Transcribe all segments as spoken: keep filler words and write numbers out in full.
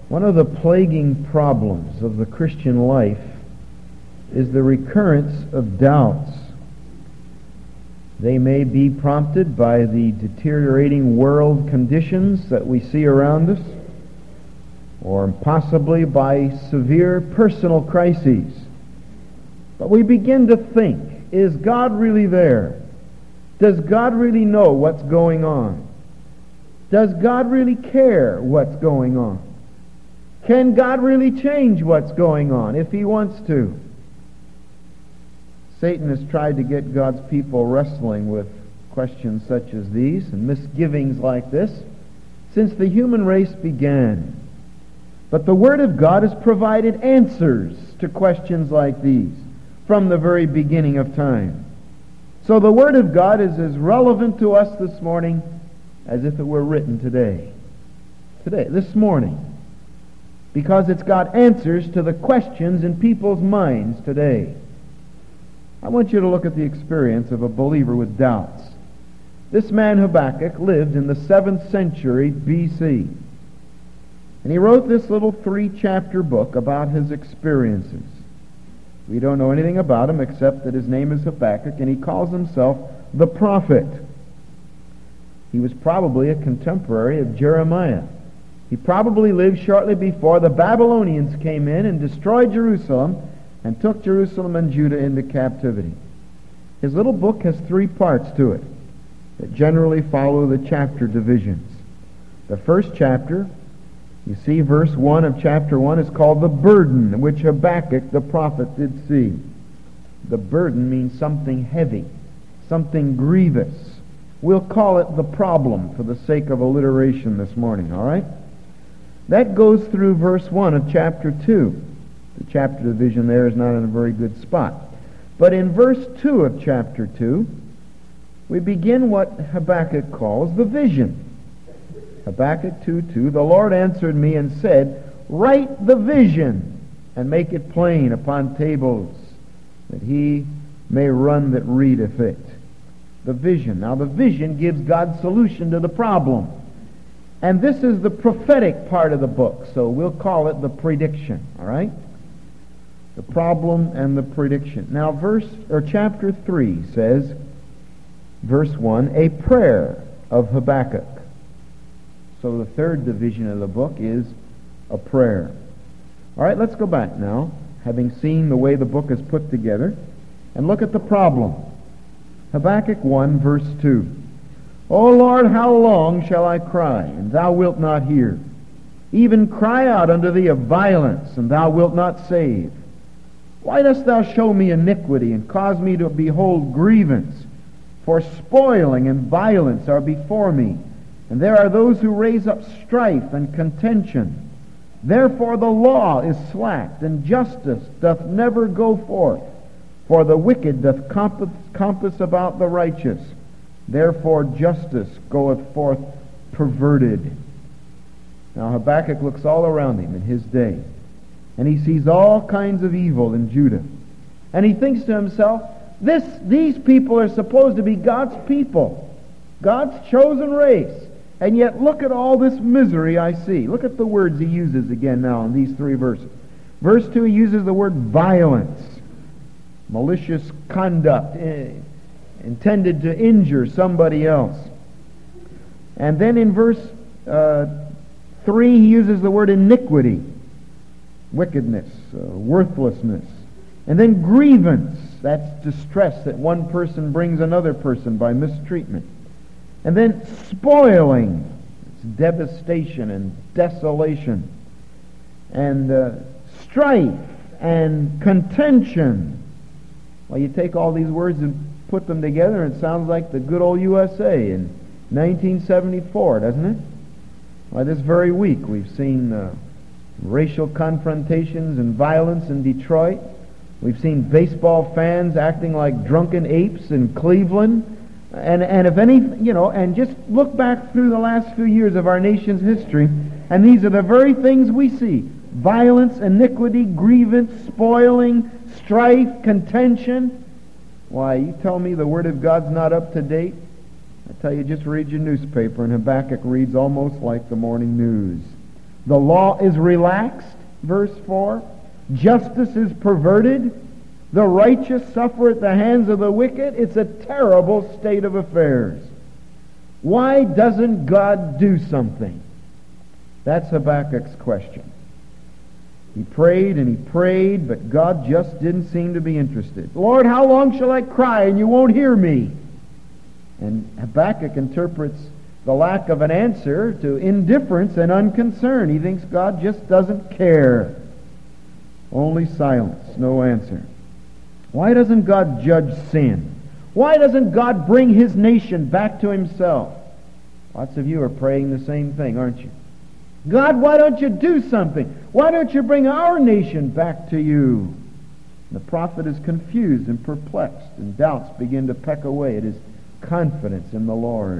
One of the plaguing problems of the Christian life is the recurrence of doubts. They may be prompted by the deteriorating world conditions that we see around us, or possibly by severe personal crises. But we begin to think, is God really there? Does God really know what's going on? Does God really care what's going on? Can God really change what's going on if He wants to? Satan has tried to get God's people wrestling with questions such as these and misgivings like this since the human race began. But the Word of God has provided answers to questions like these from the very beginning of time. So the Word of God is as relevant to us this morning as if it were written today. Today, this morning. Because it's got answers to the questions in people's minds today. I want you to look at the experience of a believer with doubts. This man Habakkuk lived in the seventh century B C. And he wrote this little three-chapter book about his experiences. We don't know anything about him except that his name is Habakkuk, and he calls himself the prophet. He was probably a contemporary of Jeremiah. He probably lived shortly before the Babylonians came in and destroyed Jerusalem and took Jerusalem and Judah into captivity. His little book has three parts to it that generally follow the chapter divisions. The first chapter, you see verse one of chapter one, is called the burden which Habakkuk the prophet did see. The burden means something heavy, something grievous. We'll call it the problem for the sake of alliteration this morning, all right? That goes through verse one of chapter two. The chapter division there is not in a very good spot. But in verse two of chapter two, we begin what Habakkuk calls the vision. Habakkuk two two, the Lord answered me and said, write the vision and make it plain upon tables, that he may run that readeth it. The vision. Now the vision gives God's solution to the problem. And this is the prophetic part of the book, so we'll call it the prediction, all right? The problem and the prediction. Now verse or chapter three says, verse one, a prayer of Habakkuk. So the third division of the book is a prayer. All right, let's go back now, having seen the way the book is put together, and look at the problem. Habakkuk one, verse two. O Lord, how long shall I cry, and thou wilt not hear? Even cry out unto thee of violence, and thou wilt not save. Why dost thou show me iniquity, and cause me to behold grievance? For spoiling and violence are before me, and there are those who raise up strife and contention. Therefore the law is slacked, and justice doth never go forth. For the wicked doth compass, compass about the righteous. Therefore justice goeth forth perverted. Now Habakkuk looks all around him in his day, and he sees all kinds of evil in Judah. And he thinks to himself, this, these people are supposed to be God's people, God's chosen race. And yet look at all this misery I see. Look at the words he uses again now in these three verses. Verse two, he uses the word violence, malicious conduct, eh, intended to injure somebody else. And then in verse uh, three, he uses the word iniquity, wickedness, uh, worthlessness. And then grievance, that's distress that one person brings another person by mistreatment. And then spoiling, it's devastation and desolation. And uh, strife and contention. Well, you take all these words and put them together, and it sounds like the good old U S A in nineteen seventy-four, doesn't it? Why, this very week we've seen uh, racial confrontations and violence in Detroit. We've seen baseball fans acting like drunken apes in Cleveland. And and if any, you know, and just look back through the last few years of our nation's history, and these are the very things we see. Violence, iniquity, grievance, spoiling, strife, contention. Why, you tell me the Word of God's not up to date? I tell you, just read your newspaper, and Habakkuk reads almost like the morning news. The law is relaxed, verse four. Justice is perverted. The righteous suffer at the hands of the wicked. It's a terrible state of affairs. Why doesn't God do something? That's Habakkuk's question. He prayed and he prayed, but God just didn't seem to be interested. Lord, how long shall I cry and you won't hear me? And Habakkuk interprets the lack of an answer to indifference and unconcern. He thinks God just doesn't care. Only silence, no answer. Why doesn't God judge sin? Why doesn't God bring His nation back to Himself? Lots of you are praying the same thing, aren't you? God, why don't you do something? Why don't you bring our nation back to you? The prophet is confused and perplexed, and doubts begin to peck away at his confidence in the Lord.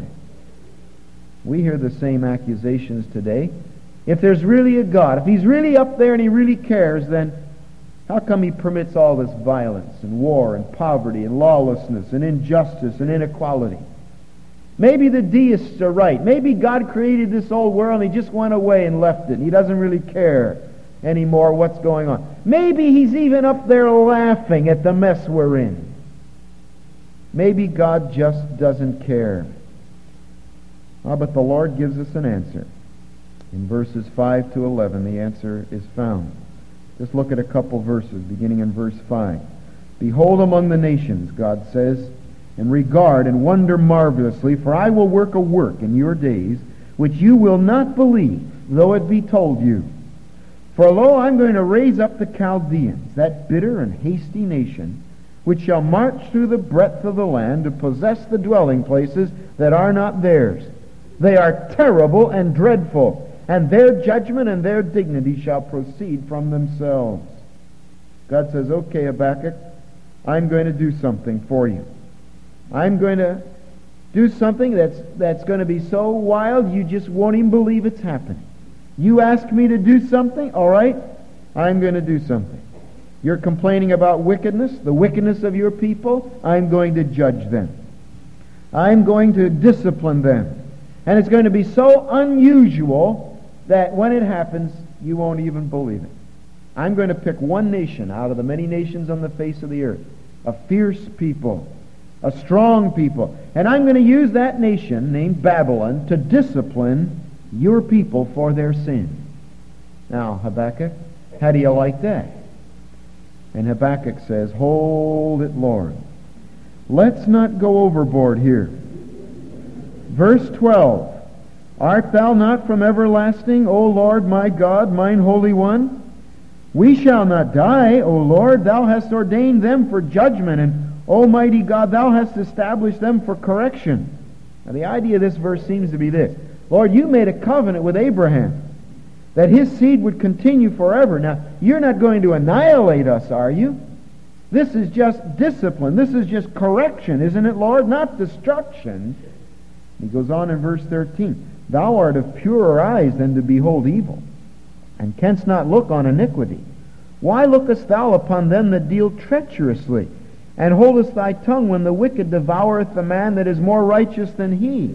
We hear the same accusations today. If there's really a God, if He's really up there and He really cares, then how come He permits all this violence and war and poverty and lawlessness and injustice and inequality? Maybe the deists are right. Maybe God created this old world and He just went away and left it. And He doesn't really care anymore what's going on. Maybe He's even up there laughing at the mess we're in. Maybe God just doesn't care. Ah, but the Lord gives us an answer. In verses five to eleven, the answer is found. Just look at a couple verses, beginning in verse five. Behold among the nations, God says, and regard and wonder marvelously, for I will work a work in your days, which you will not believe, though it be told you. For lo, I'm going to raise up the Chaldeans, that bitter and hasty nation, which shall march through the breadth of the land to possess the dwelling places that are not theirs. They are terrible and dreadful, and their judgment and their dignity shall proceed from themselves. God says, okay, Habakkuk, I'm going to do something for you. I'm going to do something that's that's going to be so wild you just won't even believe it's happening. You ask me to do something, all right, I'm going to do something. You're complaining about wickedness, the wickedness of your people, I'm going to judge them. I'm going to discipline them. And it's going to be so unusual that when it happens, you won't even believe it. I'm going to pick one nation out of the many nations on the face of the earth, a fierce people, a strong people, and I'm going to use that nation named Babylon to discipline your people for their sin. Now, Habakkuk, how do you like that? And Habakkuk says, hold it, Lord. Let's not go overboard here. Verse twelve. Art thou not from everlasting, O Lord my God, mine Holy One? We shall not die, O Lord. Thou hast ordained them for judgment, and Almighty God, thou hast established them for correction. Now the idea of this verse seems to be this. Lord, you made a covenant with Abraham that his seed would continue forever. Now, you're not going to annihilate us, are you? This is just discipline. This is just correction, isn't it, Lord? Not destruction. He goes on in verse thirteen. Thou art of purer eyes than to behold evil, and canst not look on iniquity. Why lookest thou upon them that deal treacherously, and holdest thy tongue when the wicked devoureth the man that is more righteous than he?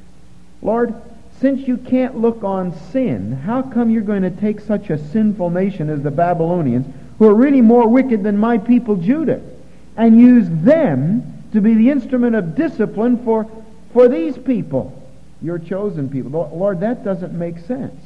Lord, since you can't look on sin, how come you're going to take such a sinful nation as the Babylonians, who are really more wicked than my people Judah, and use them to be the instrument of discipline for, for these people, your chosen people? Lord, that doesn't make sense.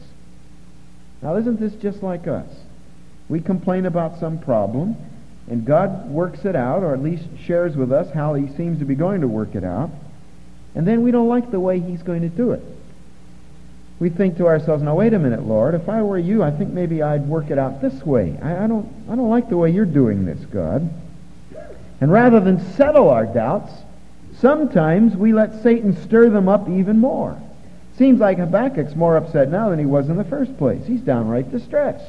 Now, isn't this just like us? We complain about some problem, and God works it out, or at least shares with us how He seems to be going to work it out, and then we don't like the way He's going to do it. We think to ourselves, now wait a minute, Lord, if I were you, I think maybe I'd work it out this way. I, I don't I don't like the way you're doing this, God. And rather than settle our doubts, sometimes we let Satan stir them up even more. Seems like Habakkuk's more upset now than he was in the first place. He's downright distressed.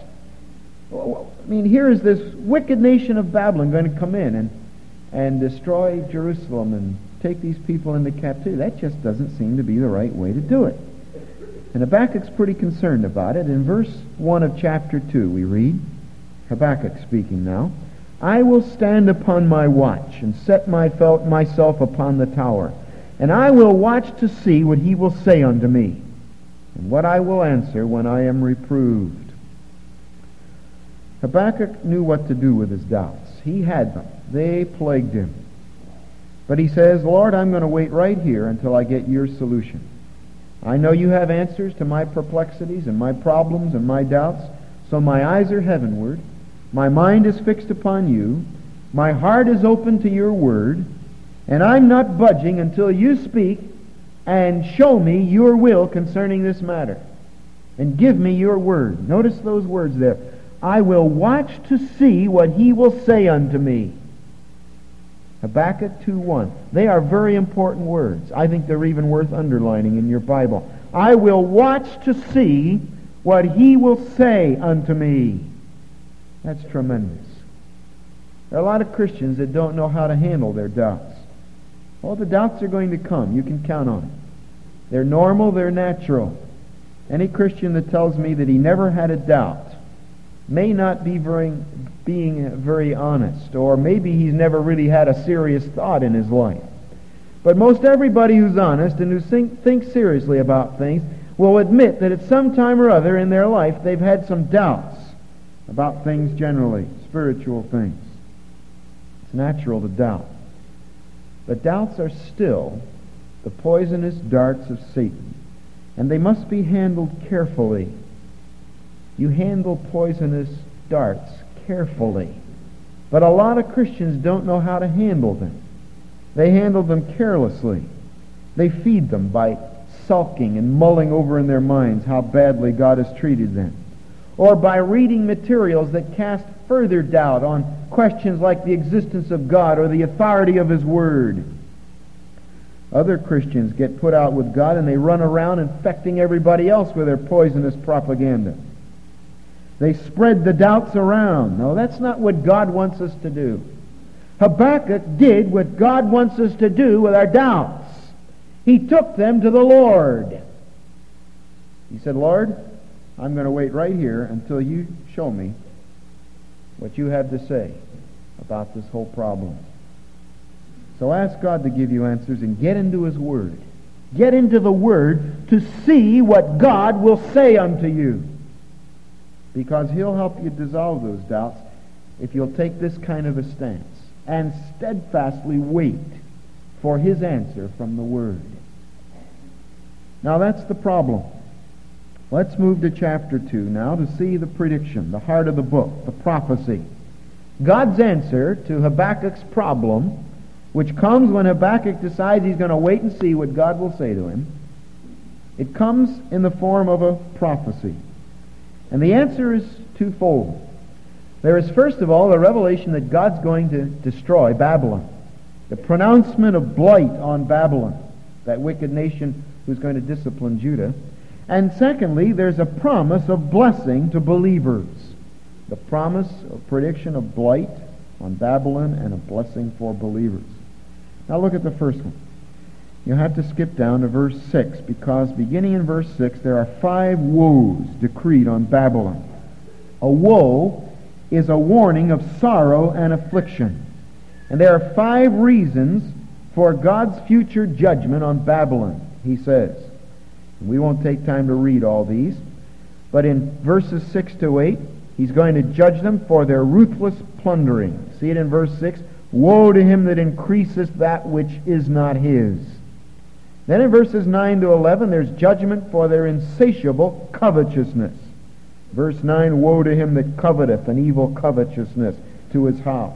I mean, here is this wicked nation of Babylon going to come in and, and destroy Jerusalem and take these people into captivity. That just doesn't seem to be the right way to do it. And Habakkuk's pretty concerned about it. In verse one of chapter two, we read, Habakkuk speaking now, I will stand upon my watch and set my felt myself upon the tower, and I will watch to see what he will say unto me. and what I will answer when I am reproved. Habakkuk knew what to do with his doubts. He had them. They plagued him. But he says, Lord, I'm going to wait right here until I get your solution. I know you have answers to my perplexities and my problems and my doubts, so my eyes are heavenward. My mind is fixed upon you. My heart is open to your word, and I'm not budging until you speak and show me your will concerning this matter. And give me your word. Notice those words there. I will watch to see what he will say unto me. Habakkuk two one. They are very important words. I think they're even worth underlining in your Bible. I will watch to see what he will say unto me. That's tremendous. There are a lot of Christians that don't know how to handle their doubts. Well, the doubts are going to come. You can count on it. They're normal. They're natural. Any Christian that tells me that he never had a doubt may not be very, being very honest, or maybe he's never really had a serious thought in his life. But most everybody who's honest and who think, thinks seriously about things will admit that at some time or other in their life they've had some doubts about things generally, spiritual things. It's natural to doubt. But doubts are still the poisonous darts of Satan, and they must be handled carefully. You handle poisonous darts carefully. But a lot of Christians don't know how to handle them. They handle them carelessly. They feed them by sulking and mulling over in their minds how badly God has treated them, or by reading materials that cast further doubt on questions like the existence of God or the authority of His Word. Other Christians get put out with God and they run around infecting everybody else with their poisonous propaganda. They spread the doubts around. No, that's not what God wants us to do. Habakkuk did what God wants us to do with our doubts. He took them to the Lord. He said, Lord, I'm going to wait right here until you show me what you have to say about this whole problem. So ask God to give you answers and get into His Word. Get into the Word to see what God will say unto you. Because He'll help you dissolve those doubts if you'll take this kind of a stance and steadfastly wait for His answer from the Word. Now that's the problem. Let's move to chapter two now to see the prediction, the heart of the book, the prophecy. God's answer to Habakkuk's problem, which comes when Habakkuk decides he's going to wait and see what God will say to him. It comes in the form of a prophecy. And the answer is twofold. There is, first of all, the revelation that God's going to destroy Babylon. The pronouncement of blight on Babylon, that wicked nation who's going to discipline Judah. And secondly, there's a promise of blessing to believers. The promise of prediction of blight on Babylon and a blessing for believers. Now look at the first one. You'll have to skip down to verse six, because beginning in verse six, there are five woes decreed on Babylon. A woe is a warning of sorrow and affliction. And there are five reasons for God's future judgment on Babylon, he says. We won't take time to read all these, but in verses six to eight, he's going to judge them for their ruthless plundering. See it in verse six. Woe to him that increaseth that which is not his. Then in verses nine to eleven, there's judgment for their insatiable covetousness. Verse nine, woe to him that coveteth an evil covetousness to his house.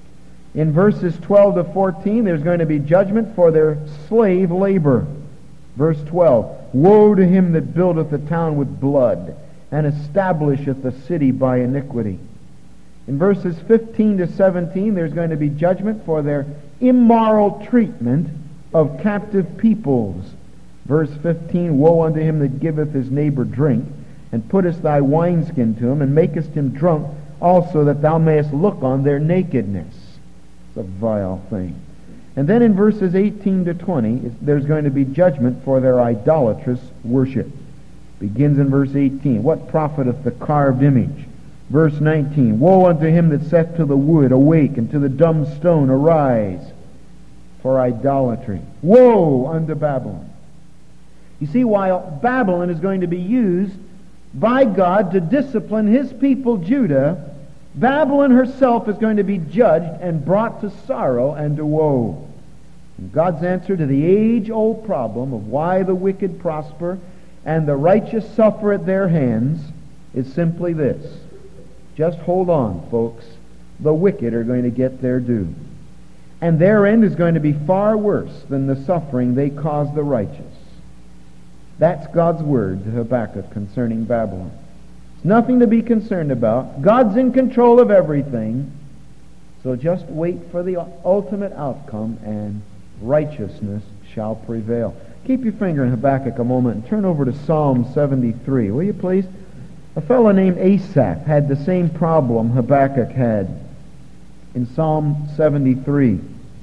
In verses twelve to fourteen, there's going to be judgment for their slave labor. Verse twelve, woe to him that buildeth a town with blood, and establisheth a city by iniquity. In verses fifteen to seventeen, there's going to be judgment for their immoral treatment of captive peoples. Verse fifteen, woe unto him that giveth his neighbor drink, and puttest thy wineskin to him, and makest him drunk also, that thou mayest look on their nakedness. It's a vile thing. And then in verses eighteen to twenty, there's going to be judgment for their idolatrous worship. Begins in verse eighteen. What profiteth the carved image? Verse nineteen. Woe unto him that saith to the wood, awake, and to the dumb stone, arise, for idolatry. Woe unto Babylon. You see, while Babylon is going to be used by God to discipline His people Judah, Babylon herself is going to be judged and brought to sorrow and to woe. And God's answer to the age-old problem of why the wicked prosper and the righteous suffer at their hands is simply this. Just hold on, folks. The wicked are going to get their due. And their end is going to be far worse than the suffering they cause the righteous. That's God's word to Habakkuk concerning Babylon. It's nothing to be concerned about. God's in control of everything. So just wait for the ultimate outcome, and righteousness shall prevail. Keep your finger in Habakkuk a moment and turn over to Psalm seventy-three, will you please? A fellow named Asaph had the same problem Habakkuk had in Psalm seventy-three.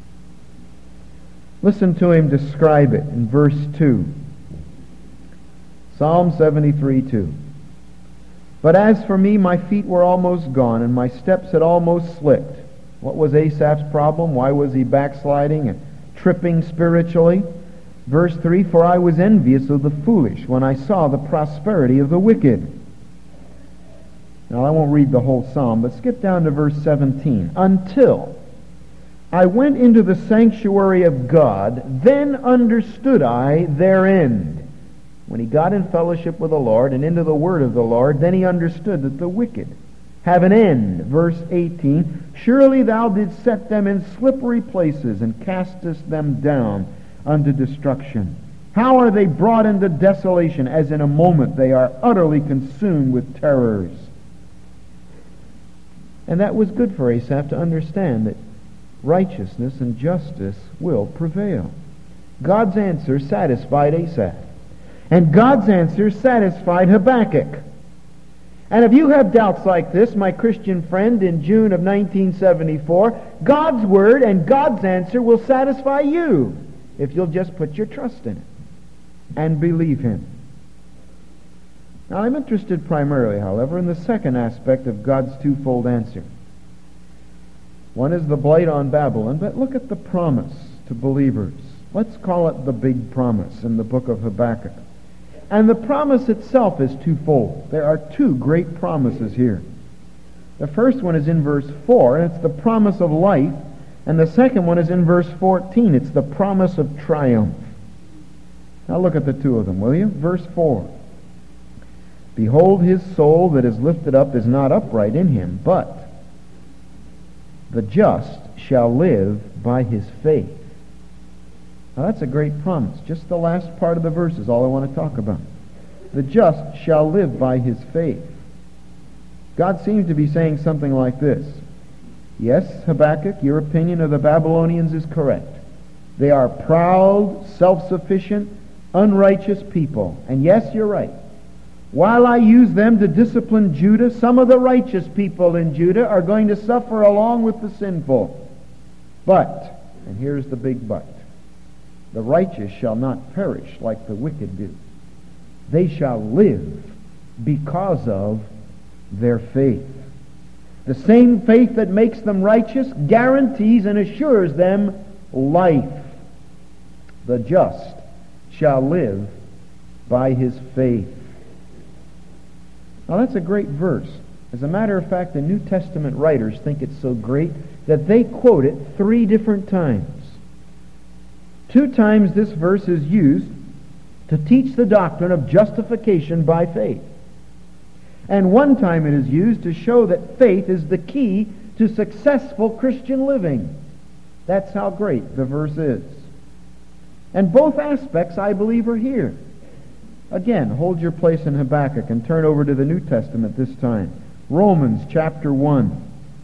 Listen to him describe it in verse two. Psalm seventy-three, two. But as for me, my feet were almost gone, and my steps had almost slipped. What was Asaph's problem? Why was he backsliding and tripping spiritually? Verse three, for I was envious of the foolish when I saw the prosperity of the wicked. Now, I won't read the whole psalm, but skip down to verse seventeen. Until I went into the sanctuary of God, then understood I their end. When he got in fellowship with the Lord and into the word of the Lord, then he understood that the wicked have an end. Verse eighteen, surely thou didst set them in slippery places and castest them down unto destruction. How are they brought into desolation, as in a moment they are utterly consumed with terrors. And that was good for Asaph to understand that righteousness and justice will prevail. God's answer satisfied Asaph. And God's answer satisfied Habakkuk. And if you have doubts like this, my Christian friend, in June of nineteen seventy-four, God's word and God's answer will satisfy you if you'll just put your trust in it and believe Him. Now, I'm interested primarily, however, in the second aspect of God's twofold answer. One is the blight on Babylon, but look at the promise to believers. Let's call it the big promise in the book of Habakkuk. And the promise itself is twofold. There are two great promises here. The first one is in verse four, and it's the promise of life. And the second one is in verse fourteen. It's the promise of triumph. Now look at the two of them, will you? Verse four. Behold, his soul that is lifted up is not upright in him, but the just shall live by his faith. Now that's a great promise. Just the last part of the verse is all I want to talk about. The just shall live by his faith. God seems to be saying something like this. Yes, Habakkuk, your opinion of the Babylonians is correct. They are proud, self-sufficient, unrighteous people. And yes, you're right. While I use them to discipline Judah, some of the righteous people in Judah are going to suffer along with the sinful. But, and here's the big but, the righteous shall not perish like the wicked do. They shall live because of their faith. The same faith that makes them righteous guarantees and assures them life. The just shall live by his faith. Now that's a great verse. As a matter of fact, the New Testament writers think it's so great that they quote it three different times. Two times this verse is used to teach the doctrine of justification by faith. And one time it is used to show that faith is the key to successful Christian living. That's how great the verse is. And both aspects, I believe, are here. Again, hold your place in Habakkuk and turn over to the New Testament this time. Romans chapter one.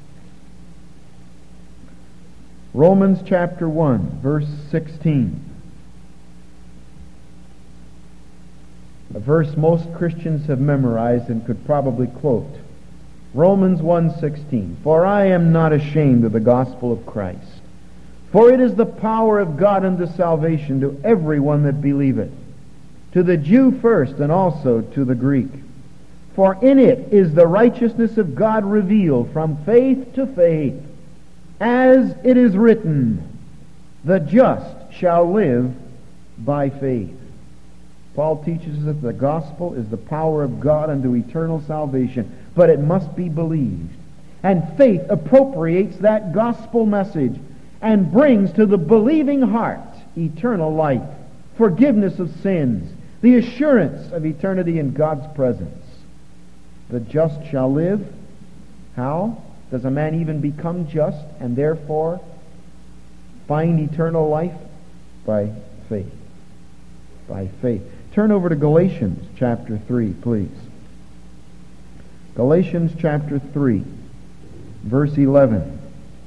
Romans chapter one, verse sixteen. A verse most Christians have memorized and could probably quote. Romans one sixteen. For I am not ashamed of the gospel of Christ, for it is the power of God unto salvation to everyone that believeth, to the Jew first and also to the Greek. For in it is the righteousness of God revealed from faith to faith, as it is written, the just shall live by faith. Paul teaches us that the gospel is the power of God unto eternal salvation, but it must be believed. And faith appropriates that gospel message and brings to the believing heart eternal life, forgiveness of sins, the assurance of eternity in God's presence. The just shall live. How? Does a man even become just and therefore find eternal life? By faith. By faith. Turn over to Galatians chapter three, please. Galatians chapter three, verse eleven.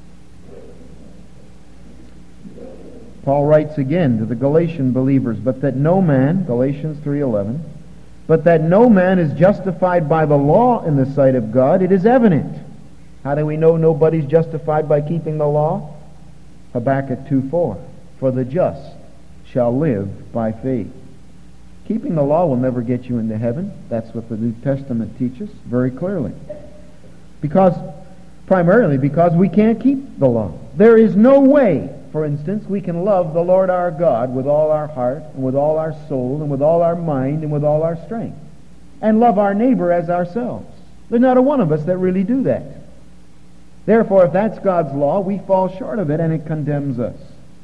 Paul writes again to the Galatian believers, but that no man, Galatians three eleven, but that no man is justified by the law in the sight of God, it is evident. How do we know nobody's justified by keeping the law? Habakkuk two four. For the just shall live by faith. Keeping the law will never get you into heaven. That's what the New Testament teaches very clearly. Because, primarily because we can't keep the law. There is no way, for instance, we can love the Lord our God with all our heart, and with all our soul, and with all our mind, and with all our strength, and love our neighbor as ourselves. There's not a one of us that really do that. Therefore, if that's God's law, we fall short of it, and it condemns us.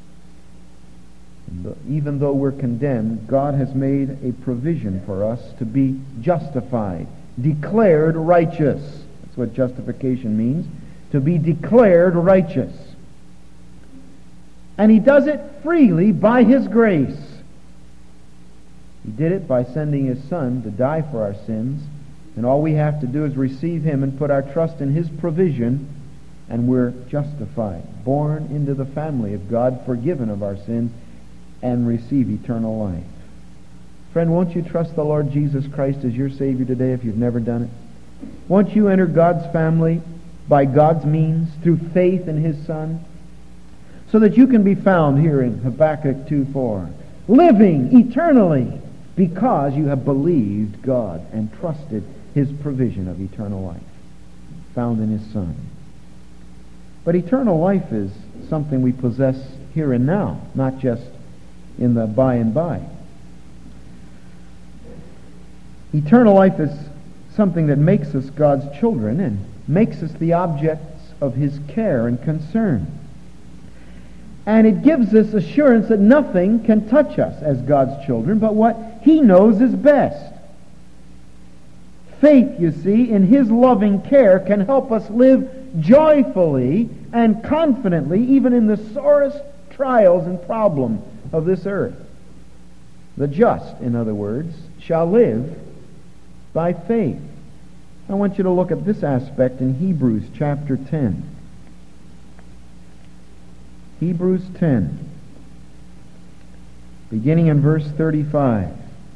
Even though we're condemned, God has made a provision for us to be justified, declared righteous. That's what justification means, to be declared righteous. And He does it freely by His grace. He did it by sending His Son to die for our sins, and all we have to do is receive Him and put our trust in His provision, and we're justified, born into the family of God, forgiven of our sins, and receive eternal life. Friend, won't you trust the Lord Jesus Christ as your Savior today if you've never done it? Won't you enter God's family by God's means, through faith in His Son, so that you can be found here in Habakkuk two four, living eternally because you have believed God and trusted His provision of eternal life, found in His Son. But eternal life is something we possess here and now, not just in the by and by. Eternal life is something that makes us God's children and makes us the objects of His care and concern. And it gives us assurance that nothing can touch us as God's children but what He knows is best. Faith, you see, in His loving care can help us live joyfully and confidently even in the sorest trials and problems of this earth. The just, in other words, shall live by faith. I want you to look at this aspect in Hebrews chapter ten. Hebrews ten, beginning in verse thirty-five.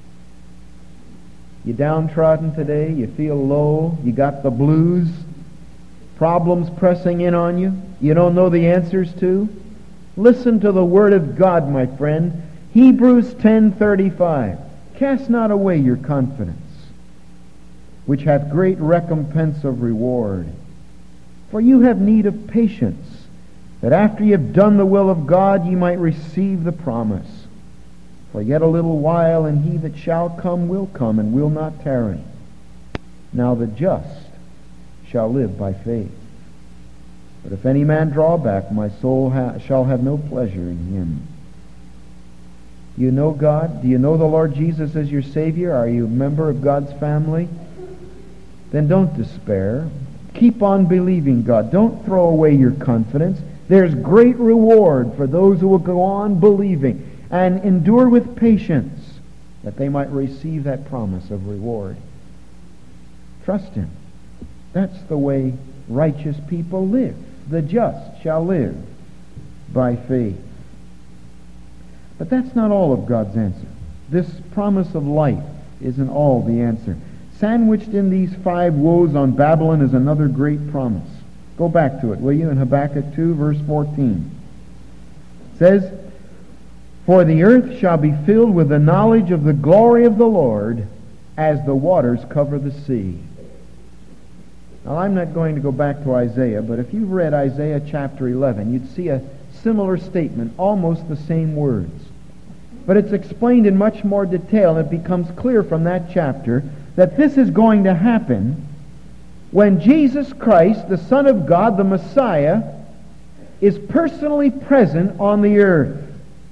You downtrodden today, you feel low, you got the blues, problems pressing in on you, you don't know the answers to? Listen to the Word of God, my friend. Hebrews ten thirty-five. Cast not away your confidence, which hath great recompense of reward. For you have need of patience, that after ye have done the will of God, ye might receive the promise. For yet a little while, and he that shall come will come, and will not tarry. Now the just shall live by faith. But if any man draw back, my soul ha- shall have no pleasure in him. Do you know God? Do you know the Lord Jesus as your Savior? Are you a member of God's family? Then don't despair. Keep on believing God. Don't throw away your confidence. There's great reward for those who will go on believing and endure with patience that they might receive that promise of reward. Trust Him. That's the way righteous people live. The just shall live by faith. But that's not all of God's answer. This promise of life isn't all the answer. Sandwiched in these five woes on Babylon is another great promise. Go back to it, will you, in Habakkuk two, verse fourteen. It says, For the earth shall be filled with the knowledge of the glory of the Lord as the waters cover the sea. Now, I'm not going to go back to Isaiah, but if you've read Isaiah chapter eleven, you'd see a similar statement, almost the same words. But it's explained in much more detail, and it becomes clear from that chapter that this is going to happen when Jesus Christ, the Son of God, the Messiah, is personally present on the earth.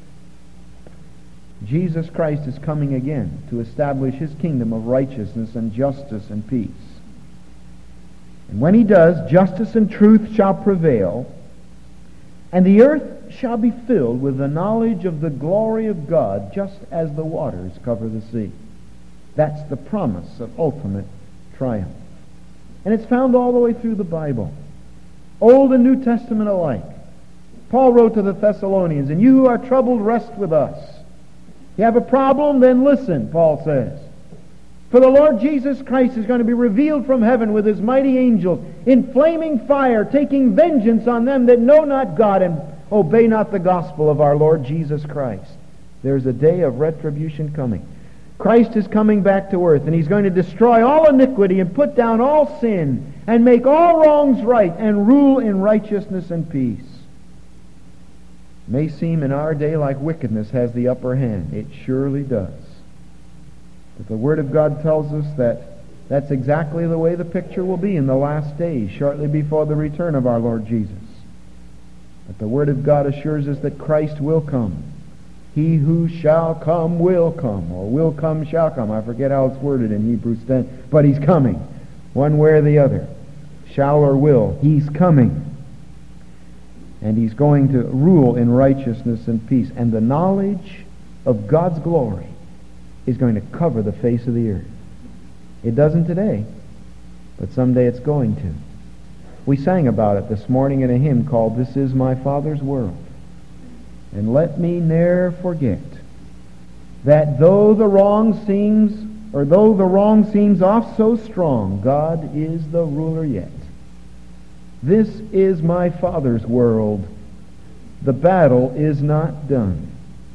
Jesus Christ is coming again to establish his kingdom of righteousness and justice and peace. And when he does, justice and truth shall prevail, and the earth shall be filled with the knowledge of the glory of God, just as the waters cover the sea. That's the promise of ultimate triumph. And it's found all the way through the Bible, Old and New Testament alike. Paul wrote to the Thessalonians, "And you who are troubled, rest with us." You have a problem? Then listen, Paul says. For the Lord Jesus Christ is going to be revealed from heaven with his mighty angels in flaming fire, taking vengeance on them that know not God and obey not the gospel of our Lord Jesus Christ. There's a day of retribution coming. Christ is coming back to earth, and he's going to destroy all iniquity and put down all sin and make all wrongs right and rule in righteousness and peace. It may seem in our day like wickedness has the upper hand. It surely does. But the Word of God tells us that that's exactly the way the picture will be in the last days, shortly before the return of our Lord Jesus. But the Word of God assures us that Christ will come. He who shall come will come, or will come shall come. I forget how it's worded in Hebrews ten, but he's coming. One way or the other. Shall or will. He's coming. And he's going to rule in righteousness and peace. And the knowledge of God's glory is going to cover the face of the earth. It doesn't today, but someday it's going to. We sang about it this morning in a hymn called "This Is My Father's World." And let me ne'er forget that though the wrong seems, or though the wrong seems oft so strong, God is the ruler yet. This is my Father's world. The battle is not done.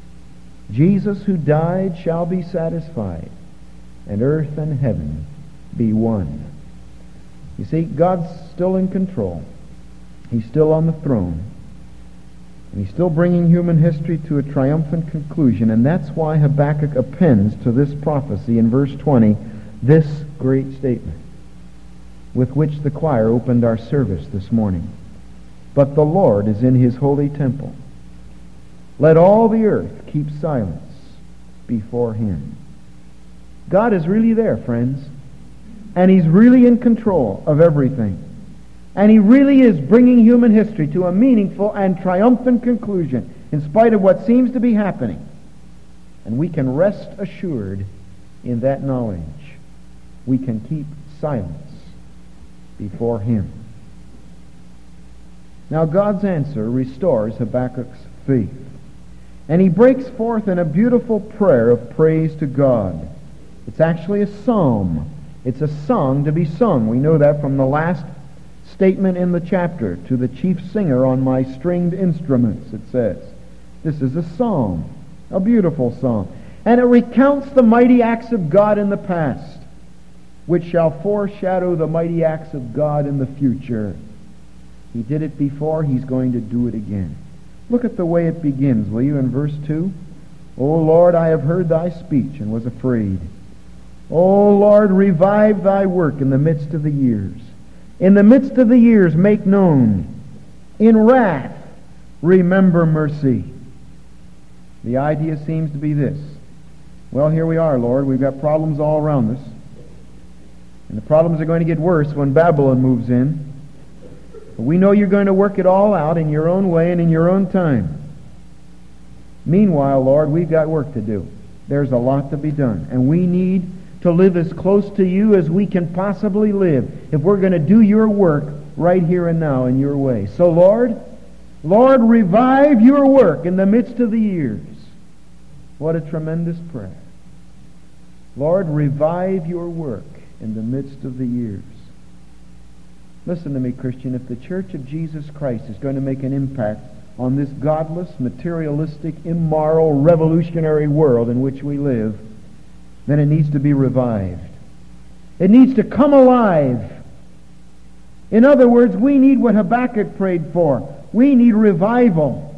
Jesus who died shall be satisfied, and earth and heaven be one. You see, God's still in control. He's still on the throne. And he's still bringing human history to a triumphant conclusion, and that's why Habakkuk appends to this prophecy in verse twenty this great statement with which the choir opened our service this morning. But the Lord is in his holy temple. Let all the earth keep silence before him. God is really there, friends, and he's really in control of everything. And he really is bringing human history to a meaningful and triumphant conclusion in spite of what seems to be happening. And we can rest assured in that knowledge. We can keep silence before him. Now God's answer restores Habakkuk's faith. And he breaks forth in a beautiful prayer of praise to God. It's actually a psalm. It's a song to be sung. We know that from the last statement in the chapter. To the chief singer on my stringed instruments, it says. This is a psalm, a beautiful psalm. And it recounts the mighty acts of God in the past, which shall foreshadow the mighty acts of God in the future. He did it before, he's going to do it again. Look at the way it begins, will you, in verse two? O Lord, I have heard thy speech and was afraid. O Lord, revive thy work in the midst of the years. In the midst of the years, make known. In wrath, remember mercy. The idea seems to be this. Well, here we are, Lord. We've got problems all around us. And the problems are going to get worse when Babylon moves in. But we know you're going to work it all out in your own way and in your own time. Meanwhile, Lord, we've got work to do. There's a lot to be done. And we need to live as close to you as we can possibly live if we're going to do your work right here and now in your way. So, Lord, Lord, revive your work in the midst of the years. What a tremendous prayer. Lord, revive your work in the midst of the years. Listen to me, Christian. If the Church of Jesus Christ is going to make an impact on this godless, materialistic, immoral, revolutionary world in which we live, then it needs to be revived. It needs to come alive. In other words, we need what Habakkuk prayed for. We need revival.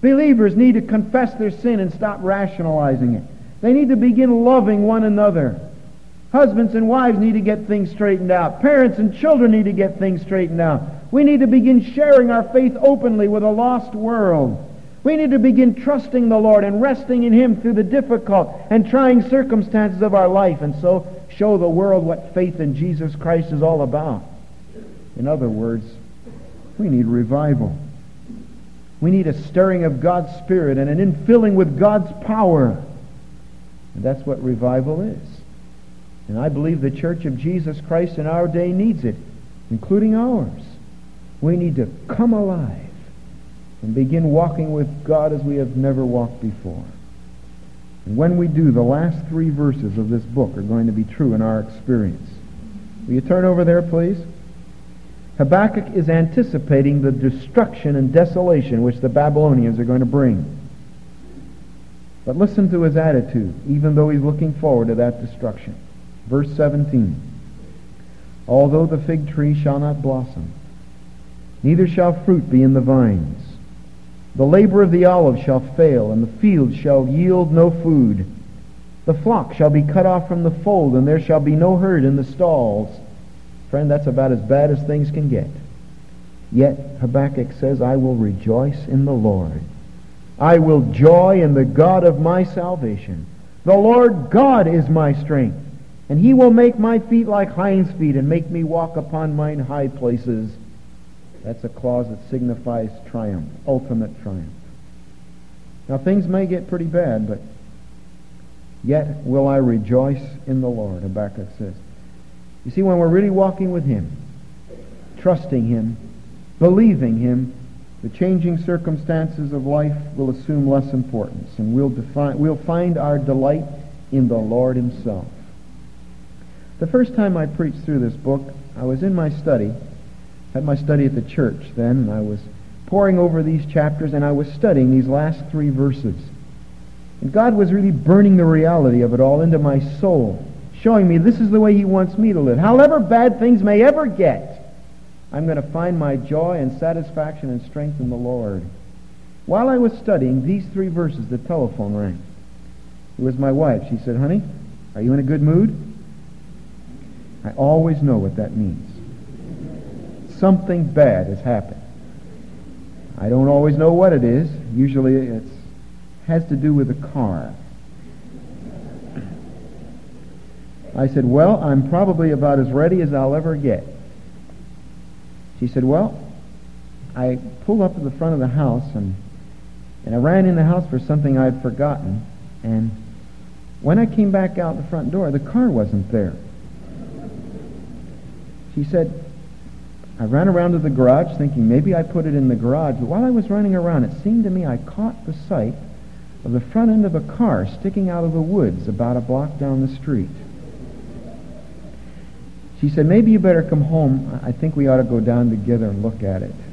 Believers need to confess their sin and stop rationalizing it. They need to begin loving one another. Husbands and wives need to get things straightened out. Parents and children need to get things straightened out. We need to begin sharing our faith openly with a lost world. We need to begin trusting the Lord and resting in Him through the difficult and trying circumstances of our life, and so show the world what faith in Jesus Christ is all about. In other words, we need revival. We need a stirring of God's Spirit and an infilling with God's power. And that's what revival is. And I believe the Church of Jesus Christ in our day needs it, including ours. We need to come alive and begin walking with God as we have never walked before. And when we do, the last three verses of this book are going to be true in our experience. Will you turn over there, please? Habakkuk is anticipating the destruction and desolation which the Babylonians are going to bring. But listen to his attitude, even though he's looking forward to that destruction. Verse seventeen. Although the fig tree shall not blossom, neither shall fruit be in the vines, the labor of the olive shall fail, and the field shall yield no food. The flock shall be cut off from the fold, and there shall be no herd in the stalls. Friend, that's about as bad as things can get. Yet Habakkuk says, I will rejoice in the Lord. I will joy in the God of my salvation. The Lord God is my strength, and He will make my feet like hinds' feet, and make me walk upon mine high places. That's a clause that signifies triumph, ultimate triumph. Now things may get pretty bad, but yet will I rejoice in the Lord, Habakkuk says. You see, when we're really walking with Him, trusting Him, believing Him, the changing circumstances of life will assume less importance, and we'll, define, we'll find our delight in the Lord Himself. The first time I preached through this book, I was in my study, had my study at the church then, and I was poring over these chapters, and I was studying these last three verses. And God was really burning the reality of it all into my soul, showing me this is the way He wants me to live. However bad things may ever get, I'm going to find my joy and satisfaction and strength in the Lord. While I was studying these three verses, the telephone rang. It was my wife. She said, honey, are you in a good mood? I always know what that means. Something bad has happened. I don't always know what it is. Usually it has to do with a car. I said, well, I'm probably about as ready as I'll ever get. She said, well, I pulled up to the front of the house and and I ran in the house for something I'd forgotten, and when I came back out the front door, the car wasn't there. She said, I ran around to the garage thinking maybe I put it in the garage, but while I was running around, it seemed to me I caught the sight of the front end of a car sticking out of the woods about a block down the street. She said, maybe you better come home. I think we ought to go down together and look at it.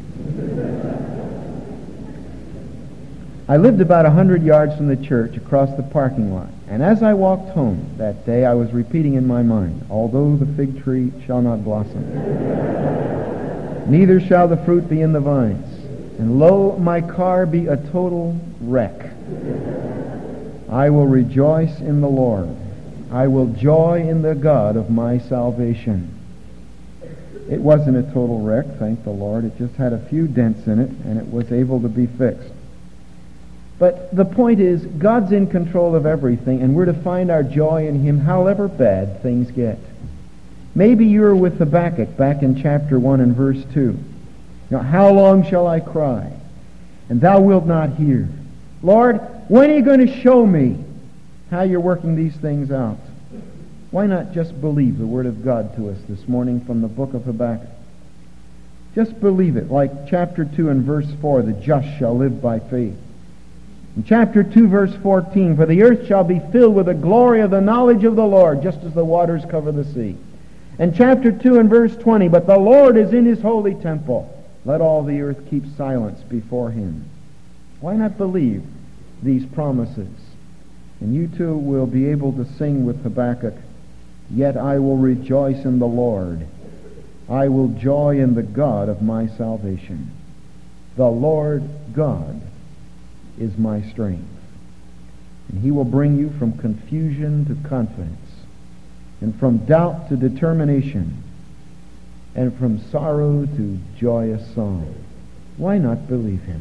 I lived about a hundred yards from the church across the parking lot, and as I walked home that day, I was repeating in my mind, although the fig tree shall not blossom, neither shall the fruit be in the vines, and lo, my car be a total wreck, I will rejoice in the Lord. I will joy in the God of my salvation. It wasn't a total wreck, thank the Lord. It just had a few dents in it, and it was able to be fixed. But the point is, God's in control of everything, and we're to find our joy in Him however bad things get. Maybe you're with Habakkuk back in chapter one and verse two. Now, how long shall I cry, and thou wilt not hear? Lord, when are you going to show me how you're working these things out? Why not just believe the Word of God to us this morning from the book of Habakkuk? Just believe it, like chapter two and verse four, the just shall live by faith. In chapter two, verse fourteen, for the earth shall be filled with the glory of the knowledge of the Lord, just as the waters cover the sea. And chapter two and verse twenty, but the Lord is in His holy temple. Let all the earth keep silence before Him. Why not believe these promises? And you too will be able to sing with Habakkuk, yet I will rejoice in the Lord. I will joy in the God of my salvation. The Lord God is my strength. And he will bring you from confusion to confidence, and from doubt to determination, and from sorrow to joyous song. Why not believe him?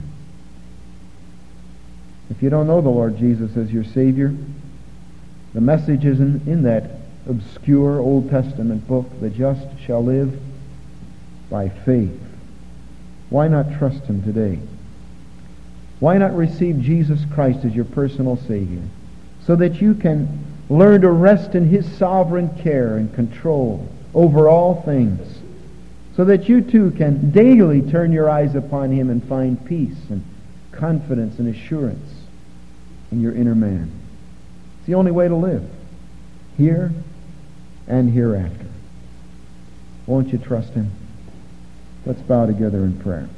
If you don't know the Lord Jesus as your Savior, the message is in, in that obscure Old Testament book, the just shall live by faith. Why not trust him today? Why not receive Jesus Christ as your personal Savior, so that you can learn to rest in his sovereign care and control over all things, so that you too can daily turn your eyes upon him and find peace and confidence and assurance in your inner man. It's the only way to live, here and hereafter. Won't you trust him? Let's bow together in prayer.